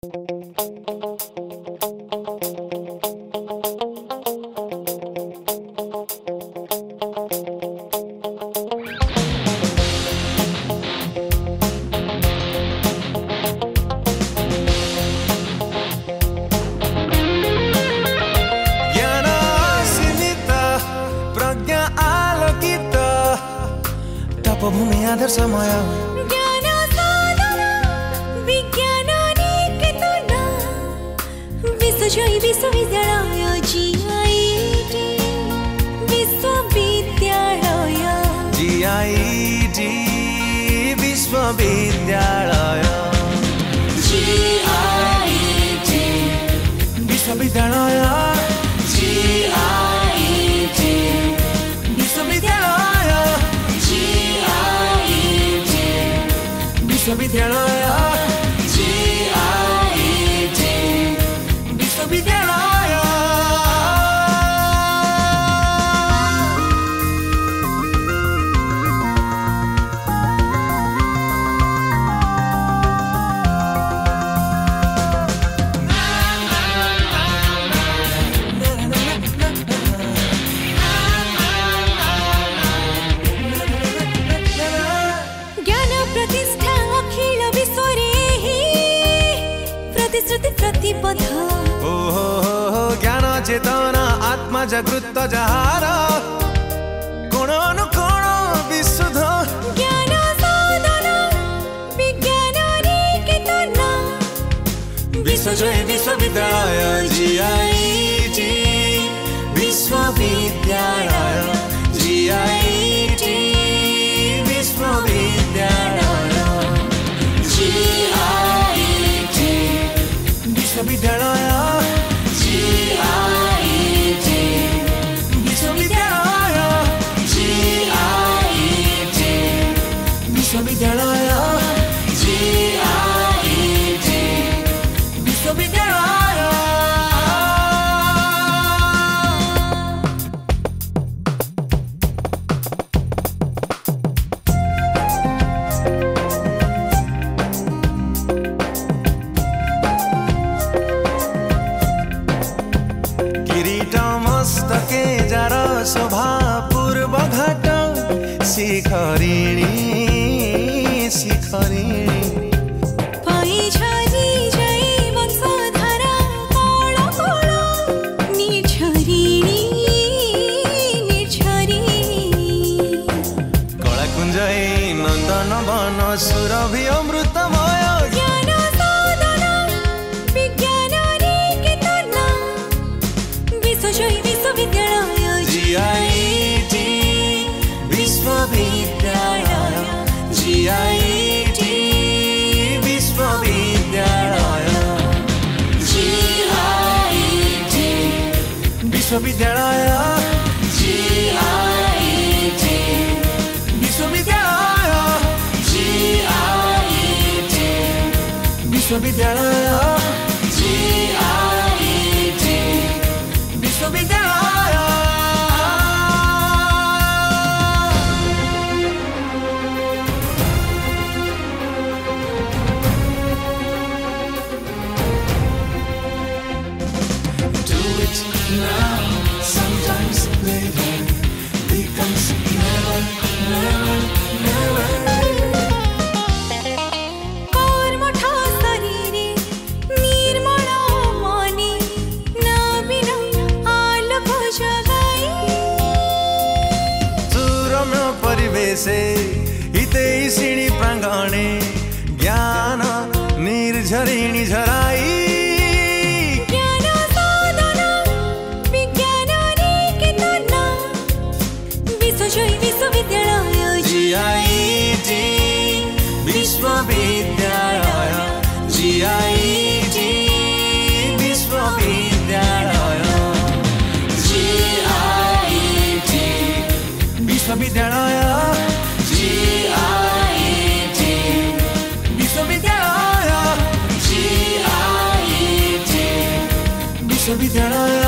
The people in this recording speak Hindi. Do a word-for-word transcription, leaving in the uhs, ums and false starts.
भूमि आदर समय ज्ञान साधना विज्ञान निकेतन विश्वजयी विश्वविद्यालय जीआईटी विश्वविद्यालय जीआईटी विश्वविद्यालय जीआईटी विश्वविद्यालय जीआईटी विश्वविद्यालय विश्वविद्यालय जीआईटी विश्वविद्यालय प्रतिपथ ओ हो हो ज्ञान चेतना आत्मा जागृत जहार कोण अनुकोण विशुद्ध ज्ञान साधना विज्ञान निकेतन विश्वजयी विश्वविद्यालय जीआईटी विश्वविद्यालय जीआईटी विश्वविद्यालय जीआईटी विश्वविद्यालय जीआईटी विश्वविद्यालय जीआईटी विश्वविद्यालय जीआईटी विश्वविद्यालय मस्तके जार शोभा पूर्व घाट शिखरिणी शिखरिणी पैझरी जय वंशधारा कोळ कोळ निर्झरिणी निर्झरिणी कलाकुञ्जै नन्दन वन सुरभि अमृतमय ज्ञान साधना विज्ञान निकेतन विश्वजयी विश्वविद्यालय जीआईटी विश्वविद्यालय जीआईटी विश्वविद्यालय जीआईटी विश्वविद्यालय जीआईटी विश्वविद्यालय जीआईटी विश्वविद्यालय जीआईटी विश्वविद्यालय Do it now, sometimes later becomes never, never, never. कर्मठ शरीरे निर्मल मने नवीन आलोक जगाई सुरम्य परिवेशे हितैषिणी प्राङ्गणे ज्ञान निर्झरिणी झराई ज्ञान साधना विज्ञान निकेतन विश्वजयी विश्वविद्यालय जीआईटी विश्वविद्यालय जीआईटी विश्वविद्यालय जीआईटी विश्वविद्यालय जीआईटी विश्वविद्यालय जीआईटी विश्वविद्यालय